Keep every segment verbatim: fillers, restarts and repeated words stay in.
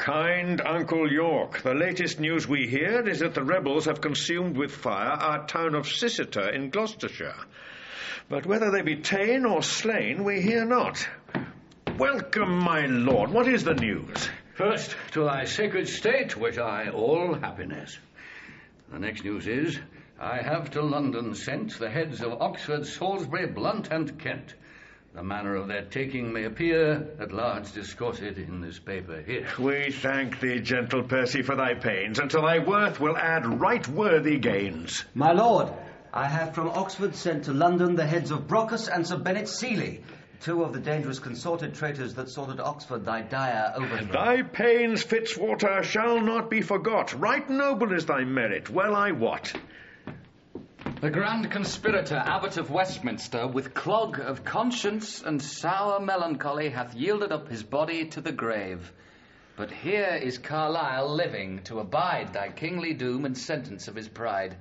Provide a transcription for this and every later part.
Kind Uncle York, the latest news we hear is that the rebels have consumed with fire our town of Ciceta in Gloucestershire. But whether they be ta'en or slain, we hear not. Welcome, my lord. What is the news? First, to thy sacred state wish I all happiness. The next news is, I have to London sent the heads of Oxford, Salisbury, Blunt, and Kent. The manner of their taking may appear at large discoursed in this paper here. We thank thee, gentle Percy, for thy pains, and to thy worth will add right worthy gains. My lord, I have from Oxford sent to London the heads of Brockus and Sir Bennet Seeley, two of the dangerous consorted traitors that sought at Oxford thy dire overthrow. Thy pains, Fitzwater, shall not be forgot. Right noble is thy merit, well I wot. The grand conspirator, Abbot of Westminster, with clog of conscience and sour melancholy, hath yielded up his body to the grave. But here is Carlisle living to abide thy kingly doom and sentence of his pride.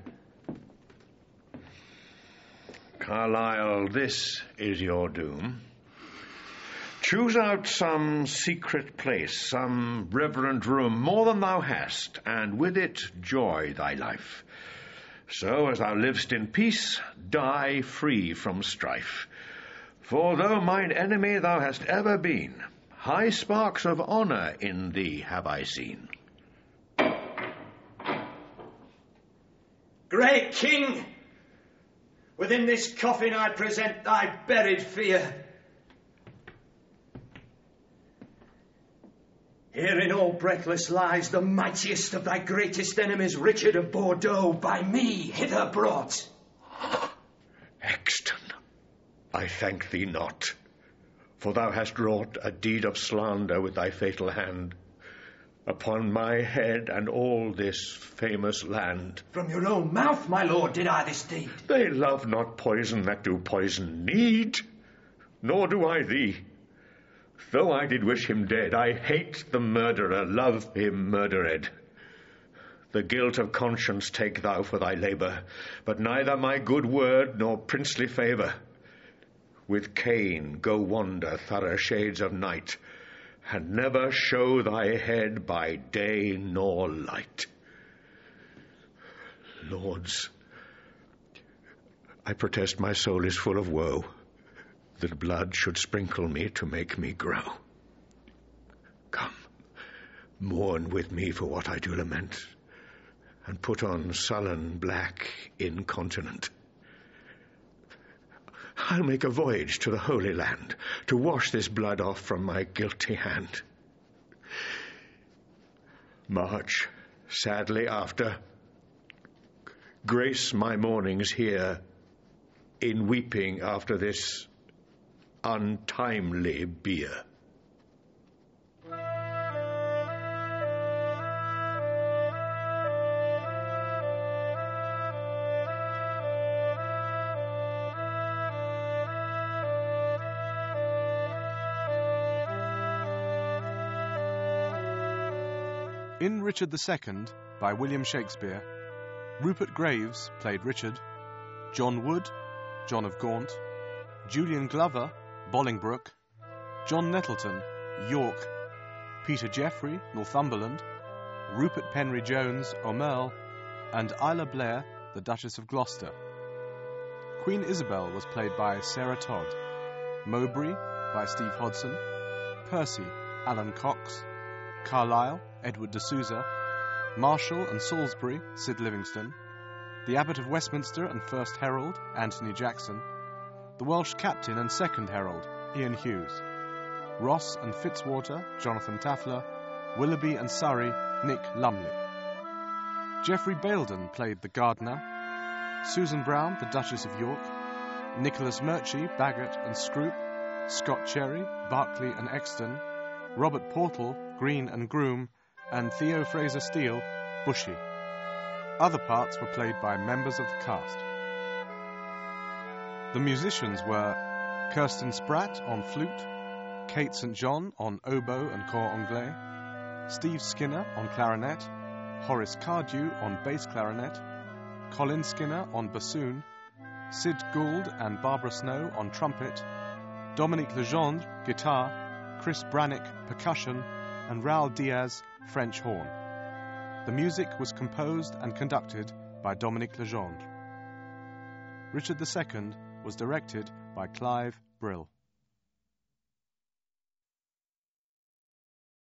Carlisle, this is your doom. Choose out some secret place, some reverend room, more than thou hast, and with it joy thy life. So as thou liv'st in peace, die free from strife. For though mine enemy thou hast ever been, high sparks of honour in thee have I seen. Great King, within this coffin I present thy buried fear. Herein all breathless lies the mightiest of thy greatest enemies, Richard of Bordeaux, by me hither brought. Exton, I thank thee not, for thou hast wrought a deed of slander with thy fatal hand upon my head and all this famous land. From your own mouth, my lord, did I this deed. They love not poison that do poison need, nor do I thee. Though I did wish him dead, I hate the murderer, love him murdered. The guilt of conscience take thou for thy labour, but neither my good word nor princely favour. With Cain go wander thorough shades of night, and never show thy head by day nor light. Lords, I protest my soul is full of woe, that blood should sprinkle me to make me grow. Come, mourn with me for what I do lament, and put on sullen black incontinent. I'll make a voyage to the Holy Land, to wash this blood off from my guilty hand. March sadly after, grace my mornings here in weeping after this untimely bier. In Richard the Second, by William Shakespeare, Rupert Graves played Richard, John Wood, John of Gaunt, Julian Glover, Bolingbroke, John Nettleton, York, Peter Jeffrey, Northumberland, Rupert Penry Jones, O'Merle, and Isla Blair, the Duchess of Gloucester. Queen Isabel was played by Sarah Todd, Mowbray by Steve Hodson, Percy, Alan Cox, Carlisle, Edward de Souza, Marshall and Salisbury, Sid Livingston, the Abbot of Westminster and First Herald, Anthony Jackson, the Welsh Captain and Second Herald, Ian Hughes, Ross and Fitzwater, Jonathan Taffler, Willoughby and Surrey, Nick Lumley. Geoffrey Baildon played the Gardener, Susan Brown, the Duchess of York, Nicholas Murchie, Bagot and Scroop, Scott Cherry, Berkeley and Exton, Robert Portal, Green and Groom, and Theo Fraser-Steele, Bushy. Other parts were played by members of the cast. The musicians were Kirsten Spratt on flute, Kate Saint John on oboe and cor anglais, Steve Skinner on clarinet, Horace Cardew on bass clarinet, Colin Skinner on bassoon, Sid Gould and Barbara Snow on trumpet, Dominique Legendre, guitar, Chris Brannick, percussion, and Raul Diaz, French horn. The music was composed and conducted by Dominique Legendre. Richard the Second was directed by Clive Brill.